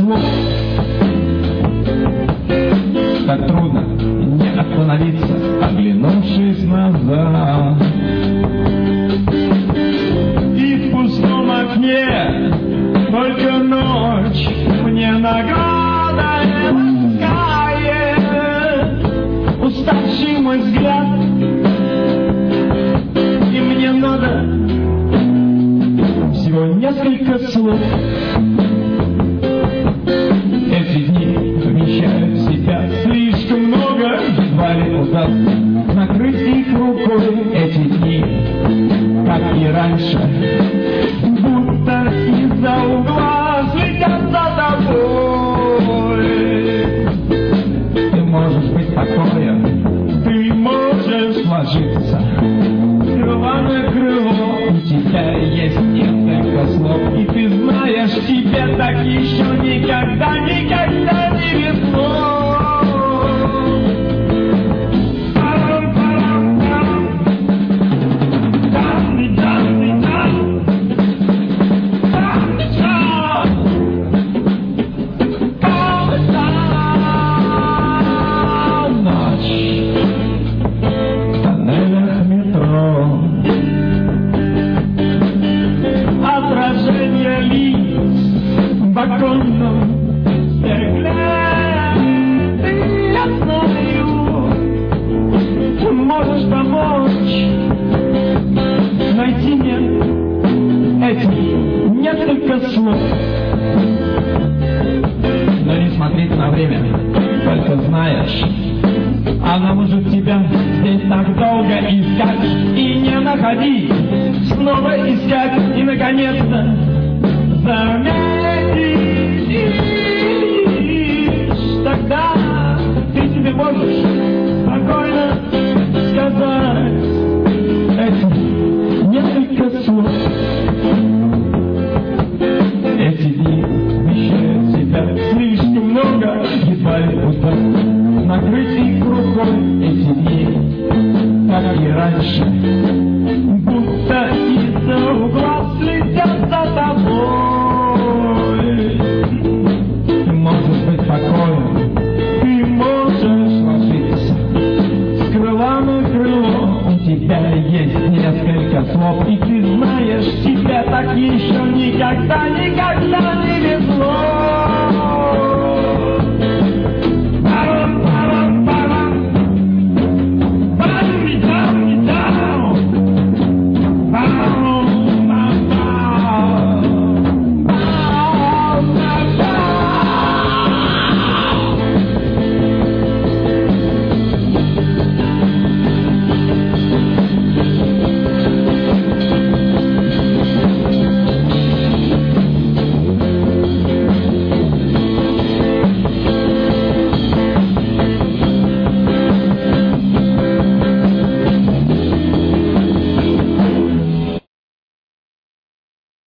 слов. Так трудно не остановиться, оглянувшись назад. И в пустом окне только ночь мне наградой ласкает уставший мой взгляд. И мне надо всего несколько слов. Эти дни вмещают в себя слишком много, едва ли удастся накрыть их рукой. Эти дни, как и раньше, будто из-за угла следят за тобой. Ты можешь быть спокоен, ты можешь ложиться крыло на крыло. У тебя есть несколько слов, и ты знаешь, тебе так еще никогда не везло. Но не смотреть на время, только знаешь, она может тебя здесь так долго искать и не находить, снова искать и наконец-то заметишь. Тогда ты себе можешь спокойно сказать эти несколько слов. Эти дни вмещают в себя слишком много, едва ли удастся накрыть их рукой. Эти дни, как и раньше, будто из-за угла следят за тобой. Ты можешь быть спокоен, ты можешь ложиться с крыла на крыло. У тебя есть несколько слов, и ты знаешь, тебе так еще никогда не везло.